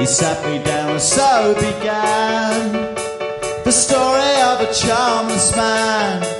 He sat me down and so began the story of a charmless man